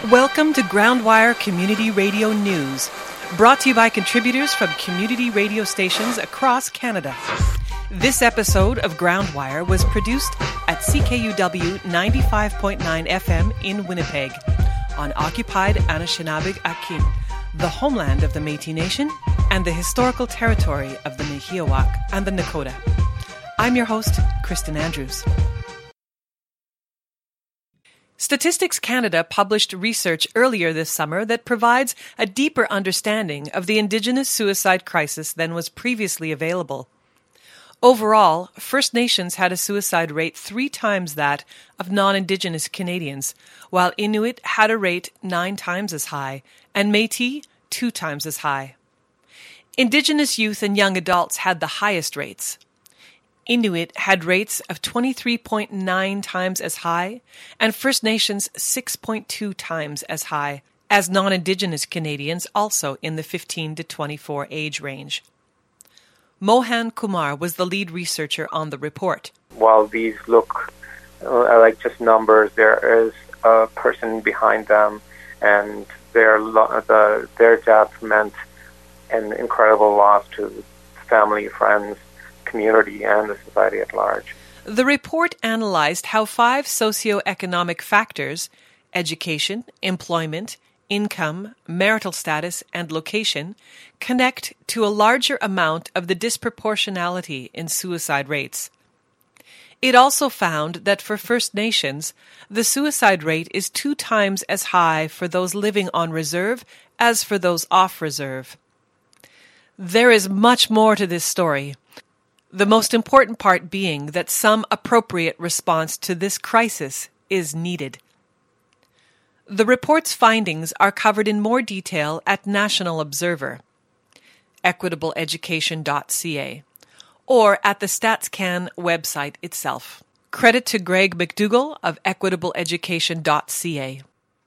Welcome to Groundwire Community Radio News, brought to you by contributors from community radio stations across Canada. This episode of Groundwire was produced at CKUW 95.9 FM in Winnipeg, on occupied Anishinaabeg-Akin, the homeland of the Métis Nation and the historical territory of the Nehiyawak and the Nakota. I'm your host, Kristen Andrews. Statistics Canada published research earlier this summer that provides a deeper understanding of the Indigenous suicide crisis than was previously available. Overall, First Nations had a suicide rate 3 times that of non-Indigenous Canadians, while Inuit had a rate 9 times as high, and Métis 2 times as high. Indigenous youth and young adults had the highest rates. Inuit had rates of 23.9 times as high, and First Nations 6.2 times as high, as non-Indigenous Canadians also in the 15 to 24 age range. Mohan Kumar was the lead researcher on the report. While these look like just numbers, there is a person behind them, and their death meant an incredible loss to family, friends, community, and the society at large. The report analyzed how 5 socioeconomic factors — education, employment, income, marital status, and location — connect to a larger amount of the disproportionality in suicide rates. It also found that for First Nations, the suicide rate is 2 times as high for those living on reserve as for those off reserve. There is much more to this story, the most important part being that some appropriate response to this crisis is needed. The report's findings are covered in more detail at National Observer, equitableeducation.ca, or at the StatsCan website itself. Credit to Greg McDougall of equitableeducation.ca.